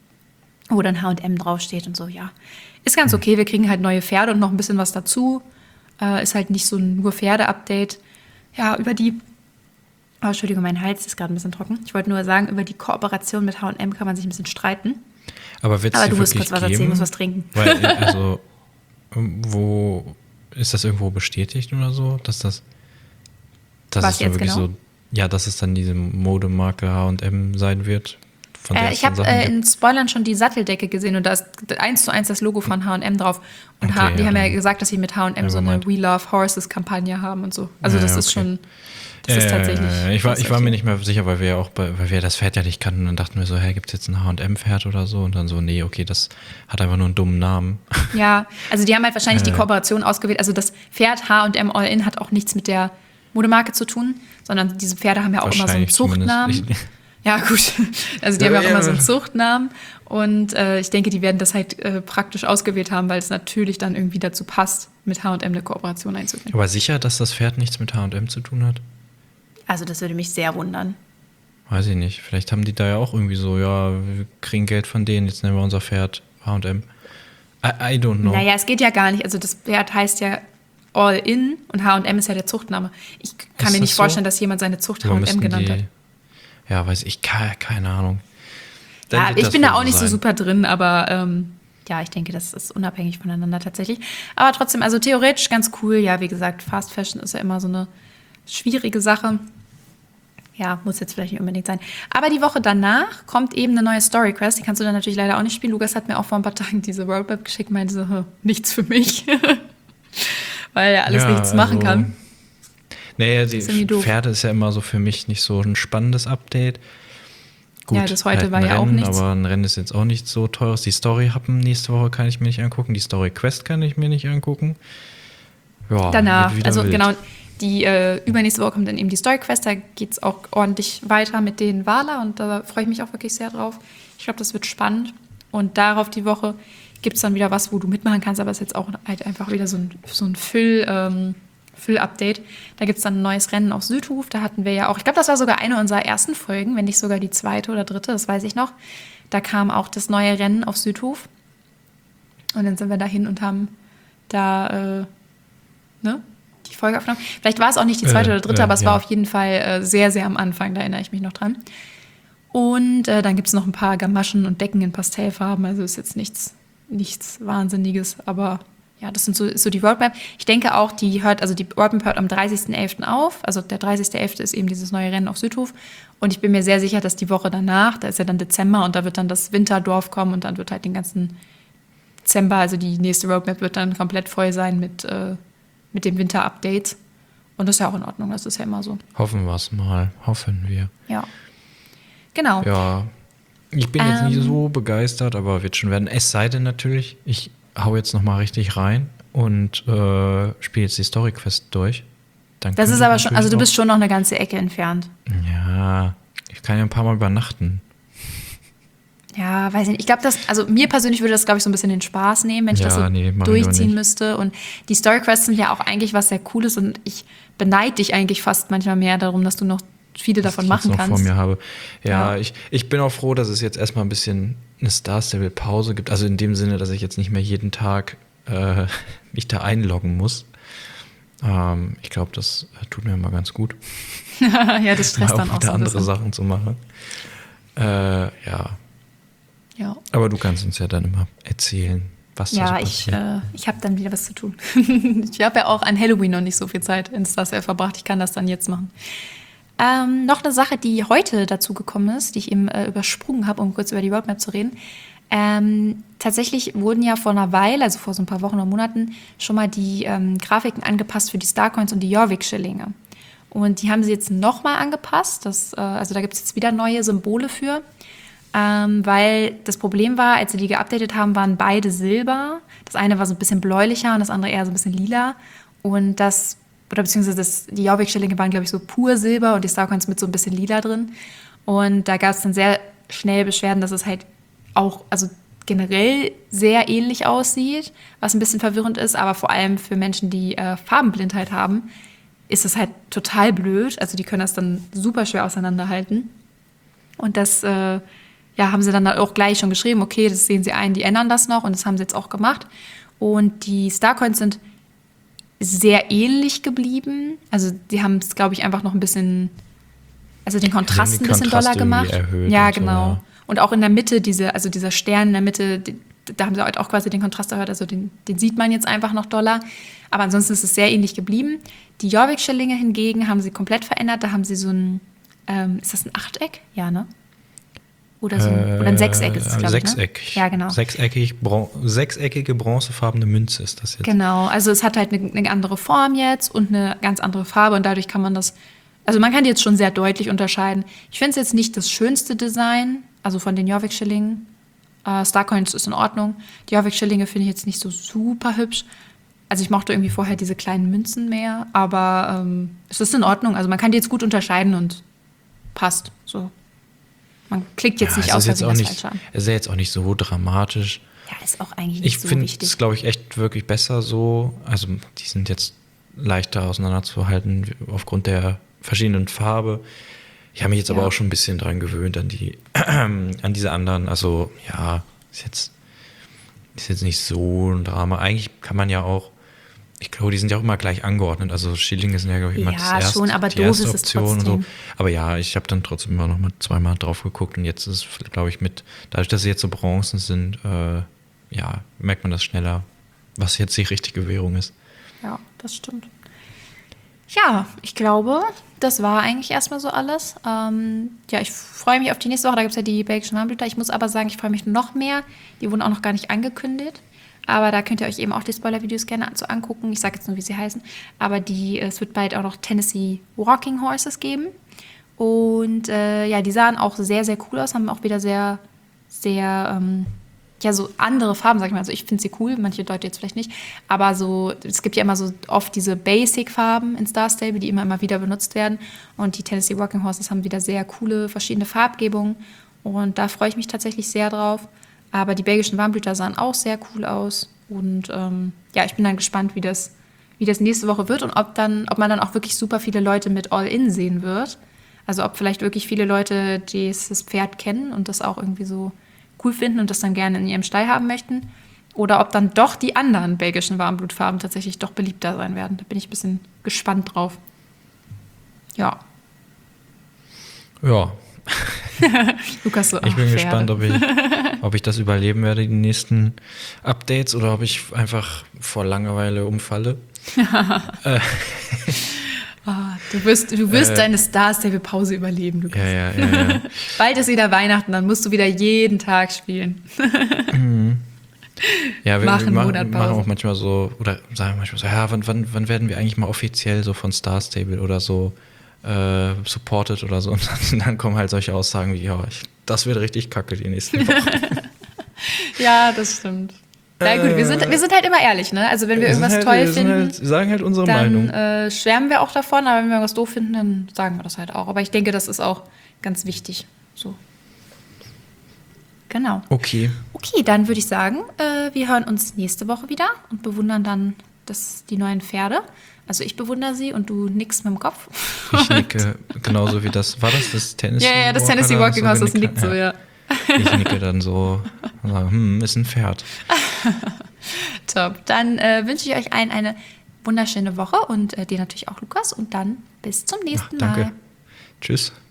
Speaker 1: wo dann H und M draufsteht und so, ja. Ist ganz okay, wir kriegen halt neue Pferde und noch ein bisschen was dazu, äh, ist halt nicht so ein nur Pferde-Update. Ja, über die, oh, Entschuldigung, mein Hals ist gerade ein bisschen trocken. Ich wollte nur sagen, über die Kooperation mit H und M kann man sich ein bisschen streiten.
Speaker 2: Aber, wird's
Speaker 1: Aber
Speaker 2: die
Speaker 1: du musst
Speaker 2: wirklich
Speaker 1: kurz was
Speaker 2: geben?
Speaker 1: erzählen, musst was trinken.
Speaker 2: Weil, also, wo, ist das irgendwo bestätigt oder so, dass das, dass
Speaker 1: Was
Speaker 2: es dann
Speaker 1: jetzt
Speaker 2: wirklich
Speaker 1: genau?
Speaker 2: so, ja, dass es dann diese Modemarke H und M sein wird? Von der
Speaker 1: Äh,
Speaker 2: es
Speaker 1: ich
Speaker 2: dann
Speaker 1: habe
Speaker 2: Sachen
Speaker 1: äh,
Speaker 2: gibt?
Speaker 1: in Spoilern schon die Satteldecke gesehen und da ist eins zu eins das Logo von H und M drauf. Und H-
Speaker 2: Okay,
Speaker 1: die
Speaker 2: ja,
Speaker 1: haben ja
Speaker 2: dann-
Speaker 1: gesagt, dass sie mit H und M
Speaker 2: Ja,
Speaker 1: so eine
Speaker 2: gemeint.
Speaker 1: We Love Horses-Kampagne haben und so. Also
Speaker 2: Ja,
Speaker 1: das
Speaker 2: ja,
Speaker 1: ist
Speaker 2: okay.
Speaker 1: schon, das ist
Speaker 2: Äh,
Speaker 1: tatsächlich...
Speaker 2: Ich war,
Speaker 1: das ist
Speaker 2: ich war mir
Speaker 1: okay.
Speaker 2: nicht mehr sicher, weil wir ja auch, bei, weil wir das Pferd ja nicht kannten und dann dachten wir so, hey, gibt es jetzt ein H und M-Pferd oder so? Und dann so, nee, okay, das hat einfach nur einen dummen Namen.
Speaker 1: Ja, also die haben halt wahrscheinlich die
Speaker 2: Äh.
Speaker 1: Kooperation ausgewählt. Also das Pferd H und M All-In hat auch nichts mit der Modemarke zu tun, sondern diese Pferde haben ja auch immer so einen
Speaker 2: Wahrscheinlich
Speaker 1: Zuchtnamen.
Speaker 2: zumindest.
Speaker 1: Ja, gut. Also die
Speaker 2: Ja,
Speaker 1: haben ja auch
Speaker 2: ja.
Speaker 1: immer so einen Zuchtnamen. Und äh, ich denke, die werden das halt äh, praktisch ausgewählt haben, weil es natürlich dann irgendwie dazu passt, mit H und M eine Kooperation einzugehen.
Speaker 2: Aber sicher, dass das Pferd nichts mit H und M zu tun hat?
Speaker 1: Also das würde mich sehr wundern.
Speaker 2: Weiß ich nicht. Vielleicht haben die da ja auch irgendwie so, ja, wir kriegen Geld von denen, jetzt nehmen wir unser Pferd H und M. I, I don't know.
Speaker 1: Naja, es geht ja gar nicht. Also das Pferd heißt ja All-In und H und M ist ja der Zuchtname. Ich kann
Speaker 2: Ist
Speaker 1: mir nicht
Speaker 2: das so?
Speaker 1: vorstellen, dass jemand seine Zucht H
Speaker 2: Aber
Speaker 1: und M
Speaker 2: müssten
Speaker 1: genannt
Speaker 2: die,
Speaker 1: hat.
Speaker 2: Ja, weiß ich, keine, keine Ahnung. dann
Speaker 1: Ja,
Speaker 2: wird
Speaker 1: ich
Speaker 2: das
Speaker 1: bin da
Speaker 2: wohl
Speaker 1: auch nicht so
Speaker 2: sein.
Speaker 1: super drin, aber ähm, ja, ich denke, das ist unabhängig voneinander tatsächlich. Aber trotzdem, also theoretisch ganz cool. Ja, wie gesagt, Fast Fashion ist ja immer so eine schwierige Sache. Ja, muss jetzt vielleicht nicht unbedingt sein. Aber die Woche danach kommt eben eine neue Story Quest. Die kannst du dann natürlich leider auch nicht spielen. Lukas hat mir auch vor ein paar Tagen diese Roadmap geschickt, meinte so, "Hm, nichts für mich." Weil er alles
Speaker 2: Ja,
Speaker 1: nichts machen
Speaker 2: also,
Speaker 1: kann.
Speaker 2: Naja, die
Speaker 1: ist irgendwie doof.
Speaker 2: Pferde ist ja immer so für mich nicht so ein spannendes Update. Gut,
Speaker 1: Ja, das heute
Speaker 2: halt
Speaker 1: war
Speaker 2: ein
Speaker 1: ja auch
Speaker 2: Rennen,
Speaker 1: nichts.
Speaker 2: aber ein Rennen ist jetzt auch nicht so teures. Die Story-Happen nächste Woche kann ich mir nicht angucken. Die Story-Quest kann ich mir nicht angucken. Ja,
Speaker 1: Danach,
Speaker 2: wird wieder
Speaker 1: also
Speaker 2: wild.
Speaker 1: genau, die äh, übernächste Woche kommt dann eben die Story Quest, da geht es auch ordentlich weiter mit den Wala und da freue ich mich auch wirklich sehr drauf. Ich glaube, das wird spannend. Und darauf die Woche gibt es dann wieder was, wo du mitmachen kannst, aber es ist jetzt auch halt einfach wieder so ein, so ein Füll, ähm, Füll-Update. Da gibt es dann ein neues Rennen auf Südhof, da hatten wir ja auch, ich glaube, das war sogar eine unserer ersten Folgen, wenn nicht sogar die zweite oder dritte, das weiß ich noch. Da kam auch das neue Rennen auf Südhof und dann sind wir dahin und haben da, äh, ne? die Folge aufgenommen. Vielleicht war es auch nicht die zweite
Speaker 2: Äh,
Speaker 1: oder dritte,
Speaker 2: äh,
Speaker 1: aber es
Speaker 2: ja.
Speaker 1: war auf jeden Fall äh, sehr, sehr am Anfang, da erinnere ich mich noch dran. Und äh, dann gibt es noch ein paar Gamaschen und Decken in Pastellfarben, also ist jetzt nichts, nichts Wahnsinniges, aber ja, das sind so, ist so die Roadmap. Ich denke auch, die hört, also die Roadmap hört am dreißigsten elften auf, also der dreißigste elfte ist eben dieses neue Rennen auf Südhof und ich bin mir sehr sicher, dass die Woche danach, da ist ja dann Dezember und da wird dann das Winterdorf kommen und dann wird halt den ganzen Dezember, also die nächste Roadmap wird dann komplett voll sein mit äh, mit dem Winter-Update. Und das ist ja auch in Ordnung, das ist ja immer so.
Speaker 2: Hoffen wir es mal. Hoffen wir.
Speaker 1: Ja. Genau.
Speaker 2: Ja, ich bin jetzt
Speaker 1: Ähm.
Speaker 2: nicht so begeistert, aber wird schon werden. Es sei denn natürlich, ich hau jetzt noch mal richtig rein und äh, spiele jetzt die Story-Quest durch. Dann
Speaker 1: Das
Speaker 2: könnte
Speaker 1: ist
Speaker 2: ich
Speaker 1: aber schon, also du
Speaker 2: natürlich
Speaker 1: bist schon noch eine ganze Ecke entfernt.
Speaker 2: noch- Ja, ich kann ja ein paar Mal übernachten.
Speaker 1: Ja, weiß ich nicht. Ich glaube, das, also mir persönlich würde das, glaube ich, so ein bisschen den Spaß nehmen, wenn ich
Speaker 2: Ja,
Speaker 1: das so
Speaker 2: nee, mach ich aber
Speaker 1: durchziehen
Speaker 2: nicht.
Speaker 1: müsste. Und die Story-Quests sind ja auch eigentlich was sehr Cooles und ich beneide dich eigentlich fast manchmal mehr darum, dass du noch viele davon
Speaker 2: was
Speaker 1: machen
Speaker 2: ich jetzt noch
Speaker 1: kannst.
Speaker 2: vor mir habe. Ja,
Speaker 1: Ja.
Speaker 2: Ich, ich bin auch froh, dass es jetzt erstmal ein bisschen eine Star Stable Pause gibt. Also in dem Sinne, dass ich jetzt nicht mehr jeden Tag äh, mich da einloggen muss. Ähm, ich glaube, das tut mir mal ganz gut,
Speaker 1: Ja, das
Speaker 2: mal
Speaker 1: stresst
Speaker 2: auch
Speaker 1: dann auch
Speaker 2: wieder
Speaker 1: so ein
Speaker 2: andere
Speaker 1: bisschen.
Speaker 2: Sachen zu machen. Äh, ja,
Speaker 1: Ja.
Speaker 2: aber du kannst uns ja dann immer erzählen, was da so
Speaker 1: Ja, ich,
Speaker 2: passiert.
Speaker 1: äh, ich habe dann wieder was zu tun. Ich habe ja auch an Halloween noch nicht so viel Zeit in Star Stable verbracht. Ich kann das dann jetzt machen. Ähm, noch eine Sache, die heute dazu gekommen ist, die ich eben äh, übersprungen habe, um kurz über die Roadmap zu reden. Ähm, tatsächlich wurden ja vor einer Weile, also vor so ein paar Wochen oder Monaten, schon mal die ähm, Grafiken angepasst für die Starcoins und die Jorvik-Schillinge. Und die haben sie jetzt nochmal angepasst. Das, äh, also da gibt es jetzt wieder neue Symbole für. Ähm, weil das Problem war, als sie die geupdatet haben, waren beide Silber. Das eine war so ein bisschen bläulicher und das andere eher so ein bisschen lila. Und das, oder beziehungsweise das, die Jorvik-Schillinge waren, glaube ich, so pur Silber und die Starcoins mit so ein bisschen lila drin. Und da gab es dann sehr schnell Beschwerden, dass es halt auch, also generell sehr ähnlich aussieht, was ein bisschen verwirrend ist, aber vor allem für Menschen, die äh, Farbenblindheit haben, ist das halt total blöd. Also die können das dann super schwer auseinanderhalten. Und das äh, ja, haben sie dann auch gleich schon geschrieben, okay, das sehen sie ein, die ändern das noch und das haben sie jetzt auch gemacht. Und die Starcoins sind sehr ähnlich geblieben. Also die haben es, glaube ich, einfach noch ein bisschen, also den Kontrast
Speaker 2: den
Speaker 1: ein bisschen
Speaker 2: Kontrast
Speaker 1: doller gemacht.
Speaker 2: irgendwie erhöht
Speaker 1: Ja,
Speaker 2: und so,
Speaker 1: genau.
Speaker 2: ja.
Speaker 1: Und auch in der Mitte, diese, also dieser Stern in der Mitte, die, da haben sie halt auch quasi den Kontrast erhöht, also den, den sieht man jetzt einfach noch doller. Aber ansonsten ist es sehr ähnlich geblieben. Die Jorvik-Schillinge hingegen haben sie komplett verändert. Da haben sie so ein, ähm, ist das ein Achteck? Ja, ne? Oder, so ein, oder ein Sechseck ist es, glaube ich. Ne?
Speaker 2: Sechseckig.
Speaker 1: Ja, genau.
Speaker 2: Sechseckig, bron sechseckige bronzefarbene Münze ist das jetzt.
Speaker 1: Genau, also es hat halt eine, eine andere Form jetzt und eine ganz andere Farbe und dadurch kann man das, also man kann die jetzt schon sehr deutlich unterscheiden. Ich finde es jetzt nicht das schönste Design, also von den Jorvik-Schillingen. Äh, Starcoins ist in Ordnung. Die Jorvik-Schillinge finde ich jetzt nicht so super hübsch. Also ich mochte irgendwie vorher diese kleinen Münzen mehr, aber ähm, es ist in Ordnung. Also man kann die jetzt gut unterscheiden und passt so. Man klickt jetzt
Speaker 2: Ja,
Speaker 1: nicht
Speaker 2: es
Speaker 1: aus,
Speaker 2: ist jetzt
Speaker 1: Versehen
Speaker 2: auch
Speaker 1: das
Speaker 2: nicht,
Speaker 1: falsch an.
Speaker 2: es ist ja jetzt auch nicht so dramatisch.
Speaker 1: Ja, ist auch eigentlich nicht
Speaker 2: Ich
Speaker 1: so
Speaker 2: finde
Speaker 1: wichtig.
Speaker 2: es, glaube ich, echt wirklich besser so. Also die sind jetzt leichter auseinanderzuhalten aufgrund der verschiedenen Farbe. Ich habe mich jetzt
Speaker 1: Ja.
Speaker 2: aber auch schon ein bisschen dran gewöhnt an die, an diese anderen. Also ja, ist jetzt, ist jetzt nicht so ein Drama. Eigentlich kann man ja auch ich glaube, die sind ja auch immer gleich angeordnet. Also Schillinge sind ja, glaube ich, immer
Speaker 1: Ja,
Speaker 2: das erste,
Speaker 1: schon, aber
Speaker 2: die
Speaker 1: doof
Speaker 2: erste
Speaker 1: ist es
Speaker 2: Option und so.
Speaker 1: trotzdem.
Speaker 2: Aber ja, ich habe dann trotzdem immer noch mal zweimal drauf geguckt und jetzt ist es, glaube ich, mit, dadurch, dass sie jetzt so Bronzen sind, äh, ja, merkt man das schneller, was jetzt die richtige Währung ist.
Speaker 1: Ja, das stimmt. Ja, ich glaube, das war eigentlich erstmal so alles. Ähm, ja, ich freue mich auf die nächste Woche. Da gibt es ja die belgischen Warmblüter. Ich muss aber sagen, ich freue mich noch mehr. Die wurden auch noch gar nicht angekündigt. Aber da könnt ihr euch eben auch die Spoiler-Videos gerne so angucken. Ich sage jetzt nur, wie sie heißen. Aber die, es wird bald auch noch Tennessee Walking Horses geben. Und äh, ja, die sahen auch sehr, sehr cool aus. Haben auch wieder sehr, sehr... Ähm, ja, so andere Farben, sag ich mal. Also ich finde sie cool, manche Leute jetzt vielleicht nicht. Aber so, es gibt ja immer so oft diese Basic-Farben in Star Stable, die immer, immer wieder benutzt werden. Und die Tennessee Walking Horses haben wieder sehr coole, verschiedene Farbgebungen. Und da freue ich mich tatsächlich sehr drauf. Aber die belgischen Warmblüter sahen auch sehr cool aus. Und ähm, ja, ich bin dann gespannt, wie das, wie das nächste Woche wird und ob, dann, ob man dann auch wirklich super viele Leute mit All-In sehen wird. Also ob vielleicht wirklich viele Leute dieses Pferd kennen und das auch irgendwie so cool finden und das dann gerne in ihrem Stall haben möchten. Oder ob dann doch die anderen belgischen Warmblutfarben tatsächlich doch beliebter sein werden. Da bin ich ein bisschen gespannt drauf. Ja.
Speaker 2: Ja.
Speaker 1: Lukas so,
Speaker 2: Ich bin
Speaker 1: ach,
Speaker 2: gespannt,
Speaker 1: Pferde.
Speaker 2: ob ich, ob ich das überleben werde, die nächsten Updates, oder ob ich einfach vor Langeweile umfalle. äh,
Speaker 1: Ah, du wirst, du wirst
Speaker 2: Äh,
Speaker 1: deine Star Stable Pause überleben, Lukas.
Speaker 2: ja, ja, ja, ja.
Speaker 1: Bald ist wieder Weihnachten, dann musst du wieder jeden Tag spielen.
Speaker 2: Ja, wir,
Speaker 1: Machen
Speaker 2: wir machen,
Speaker 1: Monat
Speaker 2: machen
Speaker 1: Pause.
Speaker 2: auch manchmal so, oder sagen manchmal so, ja, wann, wann, wann werden wir eigentlich mal offiziell so von Star Stable oder so äh, supported oder so. Und dann, dann kommen halt solche Aussagen wie, ja, ich, das wird richtig kacke die nächsten Wochen.
Speaker 1: Ja, das stimmt. Na gut, wir sind, wir sind halt immer ehrlich, ne? Also wenn wir,
Speaker 2: Wir sind
Speaker 1: irgendwas
Speaker 2: halt,
Speaker 1: toll
Speaker 2: wir sind
Speaker 1: finden,
Speaker 2: halt, sagen halt unsere
Speaker 1: dann
Speaker 2: Meinung.
Speaker 1: äh, schwärmen wir auch davon, aber wenn wir irgendwas doof finden, dann sagen wir das halt auch. Aber ich denke, das ist auch ganz wichtig. So. Genau.
Speaker 2: Okay.
Speaker 1: Okay, dann würde ich sagen, äh, wir hören uns nächste Woche wieder und bewundern dann das, die neuen Pferde. Also ich bewundere sie und du nickst mit dem Kopf.
Speaker 2: Ich nicke genauso wie das. War das das Tennessee
Speaker 1: Ja, ja, das
Speaker 2: Walker
Speaker 1: Tennessee
Speaker 2: da?
Speaker 1: Walking
Speaker 2: So
Speaker 1: Horse, das
Speaker 2: genickt
Speaker 1: nickt so, ja.
Speaker 2: Ich nicke dann so und sage, hm, ist ein Pferd.
Speaker 1: Top. Dann äh, wünsche ich euch allen eine wunderschöne Woche und äh, dir natürlich auch, Lukas. Und dann bis zum nächsten
Speaker 2: Ach, danke.
Speaker 1: Mal.
Speaker 2: Tschüss.